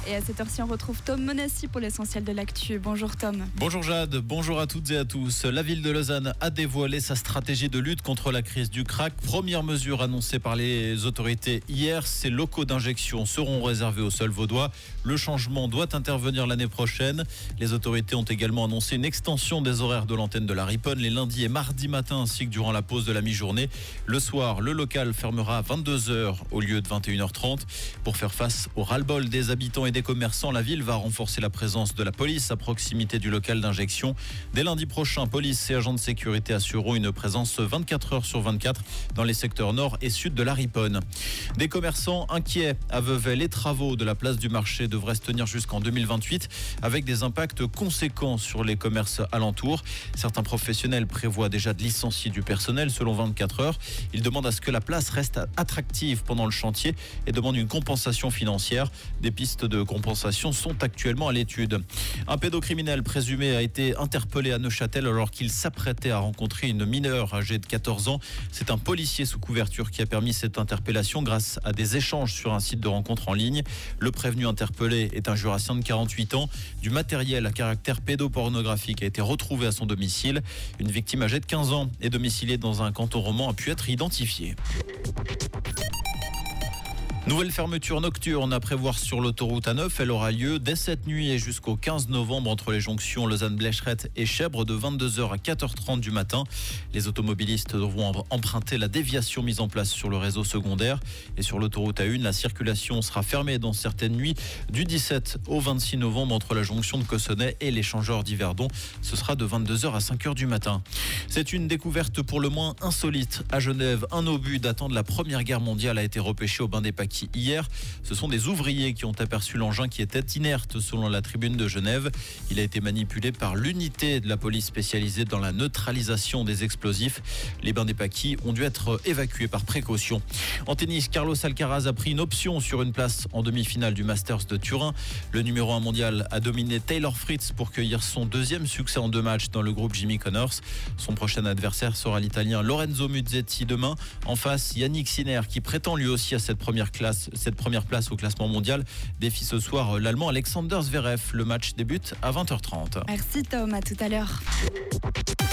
Et à cette heure-ci, on retrouve Tom Monassi pour l'essentiel de l'actu. Bonjour Tom. Bonjour Jade, bonjour à toutes et à tous. La ville de Lausanne a dévoilé sa stratégie de lutte contre la crise du crack. Première mesure annoncée par les autorités hier, ces locaux d'injection seront réservés aux seuls vaudois. Le changement doit intervenir l'année prochaine. Les autorités ont également annoncé une extension des horaires de l'antenne de la Riponne les lundis et mardis matin ainsi que durant la pause de la mi-journée. Le soir, le local fermera à 22h au lieu de 21h30. Pour faire face au ras-le-bol des habitants et des commerçants, la ville va renforcer la présence de la police à proximité du local d'injection. Dès lundi prochain, police et agents de sécurité assureront une présence 24 heures sur 24 dans les secteurs nord et sud de la Riponne. Des commerçants inquiets à Vevey. Les travaux de la place du marché devraient se tenir jusqu'en 2028 avec des impacts conséquents sur les commerces alentours. Certains professionnels prévoient déjà de licencier du personnel selon 24 heures. Ils demandent à ce que la place reste attractive pendant le chantier et demandent une compensation financière. Des pistes de compensation sont actuellement à l'étude. Un pédocriminel présumé a été interpellé à Neuchâtel alors qu'il s'apprêtait à rencontrer une mineure âgée de 14 ans. C'est un policier sous couverture qui a permis cette interpellation grâce à des échanges sur un site de rencontre en ligne. Le prévenu interpellé est un jurassien de 48 ans. Du matériel à caractère pédopornographique a été retrouvé à son domicile. Une victime âgée de 15 ans et domiciliée dans un canton roman a pu être identifiée. Nouvelle fermeture nocturne à prévoir sur l'autoroute A9. Elle aura lieu dès cette nuit et jusqu'au 15 novembre entre les jonctions Lausanne-Blécherette et Chèvre de 22h à 4h30 du matin. Les automobilistes devront emprunter la déviation mise en place sur le réseau secondaire. Et sur l'autoroute A1, la circulation sera fermée dans certaines nuits du 17 au 26 novembre entre la jonction de Cossonay et l'échangeur d'Yverdon. Ce sera de 22h à 5h du matin. C'est une découverte pour le moins insolite. À Genève, un obus datant de la Première Guerre mondiale a été repêché au bain des Paquis hier. Ce sont des ouvriers qui ont aperçu l'engin qui était inerte selon la tribune de Genève. Il a été manipulé par l'unité de la police spécialisée dans la neutralisation des explosifs. Les bains des Paquis ont dû être évacués par précaution. En tennis, Carlos Alcaraz a pris une option sur une place en demi-finale du Masters de Turin. Le numéro 1 mondial a dominé Taylor Fritz pour cueillir son deuxième succès en 2 matchs dans le groupe Jimmy Connors. Son prochain adversaire sera l'Italien Lorenzo Musetti demain. En face, Yannick Sinner qui prétend lui aussi à cette première place au classement mondial défie ce soir l'Allemand Alexander Zverev. Le match débute à 20h30. Merci Tom, à tout à l'heure.